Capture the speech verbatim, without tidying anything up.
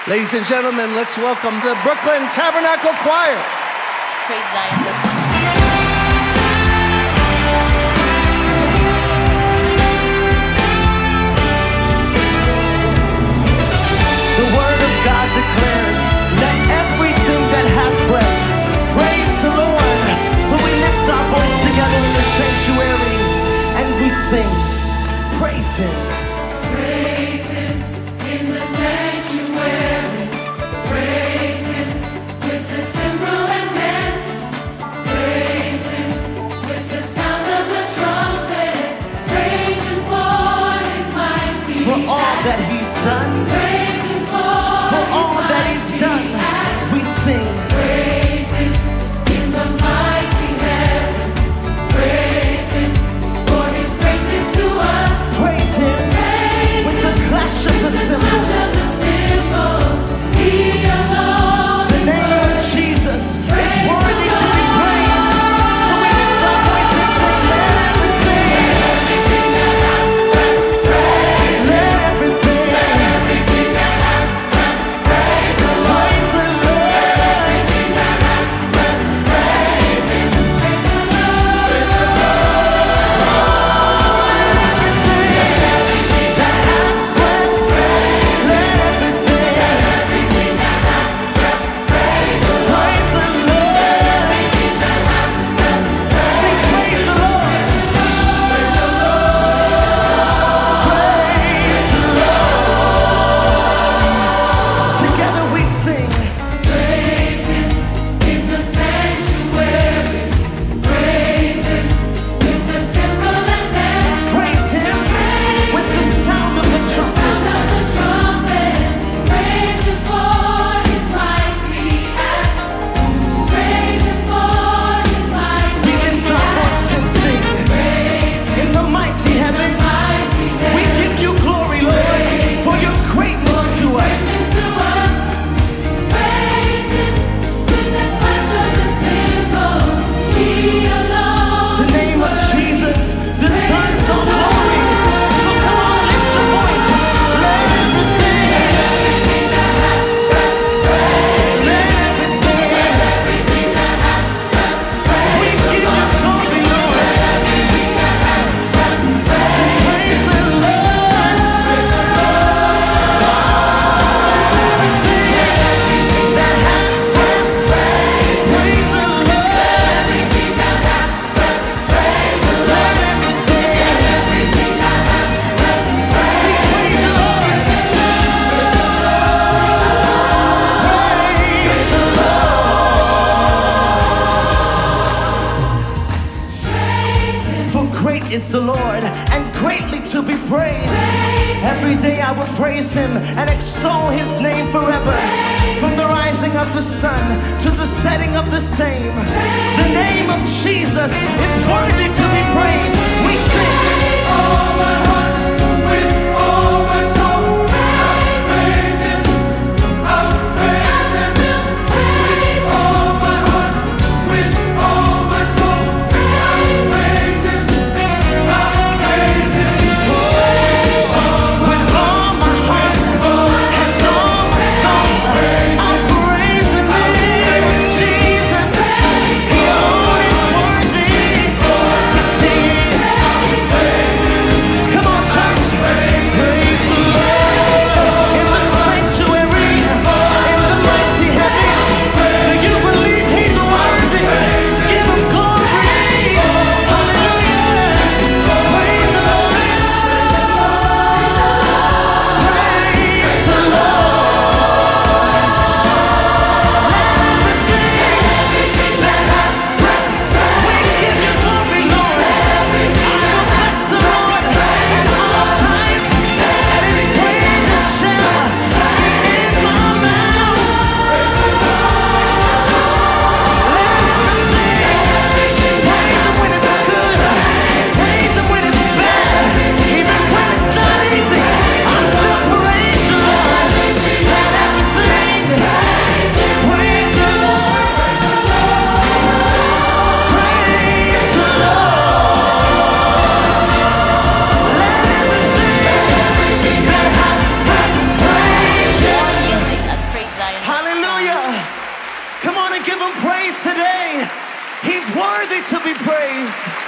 Ladies and gentlemen, let's welcome the Brooklyn Tabernacle Choir. Praise Zion. The word of God declares, let everything that hath breath praise the Lord. So we lift our voice together in the sanctuary and we sing, praise Him. Praise Him in the sanctuary. Praise Him with the timbrel and dance. Praise Him with the sound of the trumpet. Praise Him for His mighty For all that He's done. Praise Him for, For His all that He's done. acts. We sing. Praise Him in the mighty heavens. Praise Him for His greatness to us. Praise Him Praise with Him the clash of the with the cymbals. clash of the cymbals. He alone The is name of worthy. Jesus is worthy to be praised. So we lift our voice and sing, let everything, Everything that hath breath, praise Him. let everything, Everything that hath breath, praise the Lord. praise the Lord. Everything that hath breath, praise Him. Praise the Lord. Praise the Everything that hath breath, praise, let everything, Everything that hath breath, praise the Lord. praise the Lord. Everything that hath breath, Sing praise the Lord. Praise the Lord. Together we sing. praise Him in the sanctuary. Praise Him with the timbrel and dance. Praise Him with the sound of the trumpet. Sound of the trumpet. Praise Him for His mighty acts. Praise Him for His We mighty lift our voice and sing. Praise Him In the mighty heavens, mighty we give you glory, Lord, for your greatness to us. greatness to us. Praise Him with the clash of the cymbals. He alone The name of Jesus deserves all glory. So come on, lift your voice. Let everything, everything that hath breath, praise let everything, everything that hath breath, praise we give you glory, Lord. everything that hath breath, Say, praise the Lord. Everything that hath breath, praise the Lord. everything that hath breath, praise the Lord. Let everything, Everything that hath breath, say, praise the Lord. Praise the praise Him. For great is the Lord, and greatly to be praised. Every day I will praise Him and extol His name forever. From the rising of the sun to the setting of the same, the name of Jesus is worthy to be praised. We sing. All my heart, with all my soul, I'll praise Him. I'll praise Him. With all my heart, with all my soul, I'll praise Him. I'll praise Him. With all my heart and all my soul, I'll praise the name of Jesus. He alone is worthy. We sing. Come on, give him praise today. He's worthy to be praised.